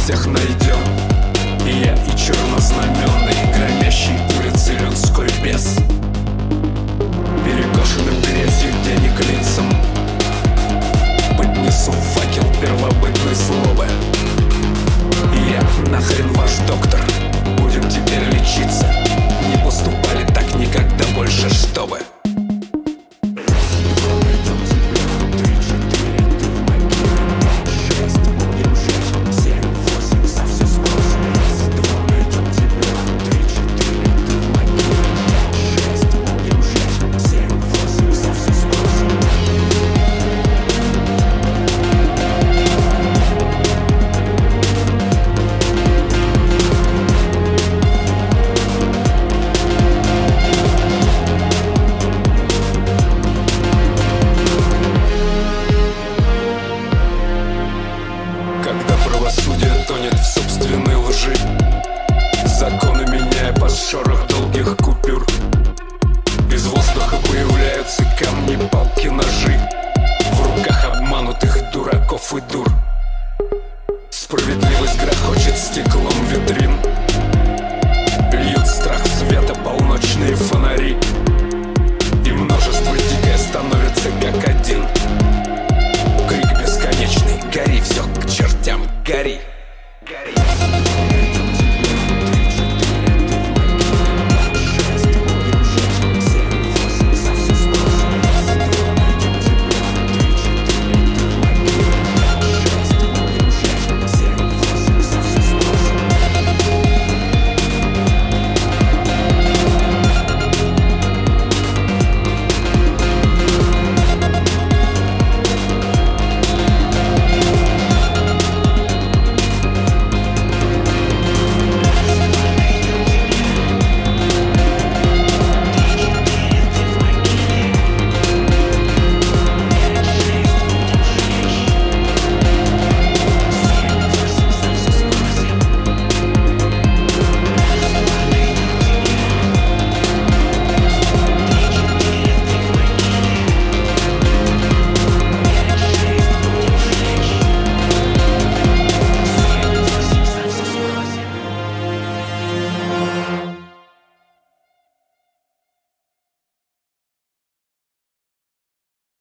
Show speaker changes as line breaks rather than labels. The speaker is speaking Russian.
всех найдем. И я, и чернознаменный, громящий улицы людской бес, перекошенным грязью денег лицам поднесу факел первобытной злобы. И я нахрен ваш доктор, будем теперь лечиться. Не поступали так никогда больше, чтобы. Правосудие тонет в собственной лжи, законы меняя под шорох долгих купюр. Из воздуха появляются камни, палки, ножи в руках обманутых дураков и дур. Справедливость грохочет стеклом витрин, льют страх света полночные фонари, и множество дикое становится как один. Крик бесконечный: гори, все к чертям, гори!